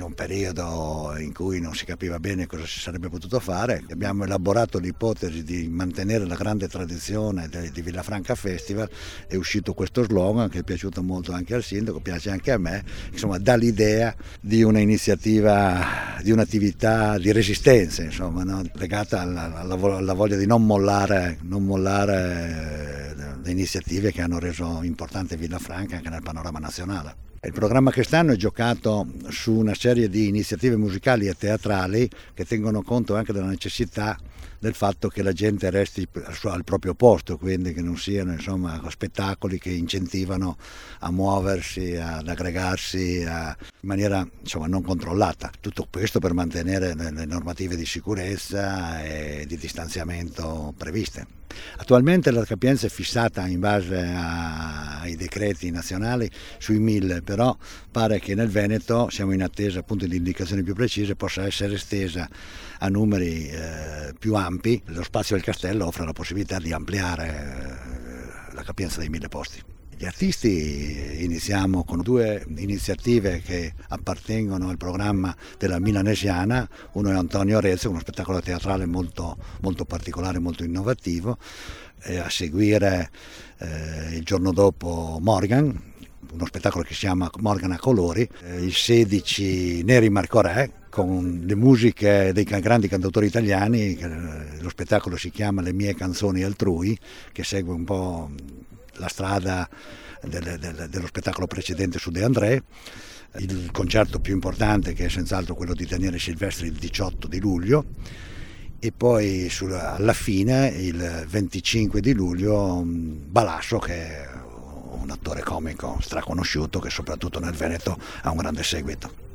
in un periodo in cui non si capiva bene cosa si sarebbe potuto fare. Abbiamo elaborato l'ipotesi di mantenere la grande tradizione di Villafranca Festival. È uscito questo slogan che è piaciuto molto anche al sindaco, piace anche a me, insomma dà l'idea di un'iniziativa, di un'attività di resistenza, insomma, no? Legata alla voglia di non mollare le iniziative che hanno reso importante Villafranca anche nel panorama nazionale. Il programma quest'anno è giocato su una serie di iniziative musicali e teatrali che tengono conto anche della necessità del fatto che la gente resti al proprio posto, quindi che non siano insomma spettacoli che incentivano a muoversi, ad aggregarsi in maniera insomma non controllata. Tutto questo per mantenere le normative di sicurezza e di distanziamento previste. Attualmente la capienza è fissata in base ai decreti nazionali sui 1000, però pare che nel Veneto, siamo in attesa appunto di indicazioni più precise, possa essere estesa a numeri più ampi. Lo spazio del castello offre la possibilità di ampliare la capienza dei 1000 posti. Gli artisti iniziamo con 2 iniziative che appartengono al programma della Milanesiana. Uno è Antonio Rezzo, uno spettacolo teatrale molto, molto particolare, molto innovativo, e a seguire il giorno dopo Morgan, uno spettacolo che si chiama Morgan a colori, il 16 Neri Marco Re, con le musiche dei grandi cantautori italiani. Lo spettacolo si chiama Le mie canzoni altrui, che segue un po' la strada dello spettacolo precedente su De André. Il concerto più importante, che è senz'altro quello di Daniele Silvestri, il 18 di luglio, e poi alla fine, il 25 di luglio, Balasso, che è un attore comico straconosciuto che soprattutto nel Veneto ha un grande seguito.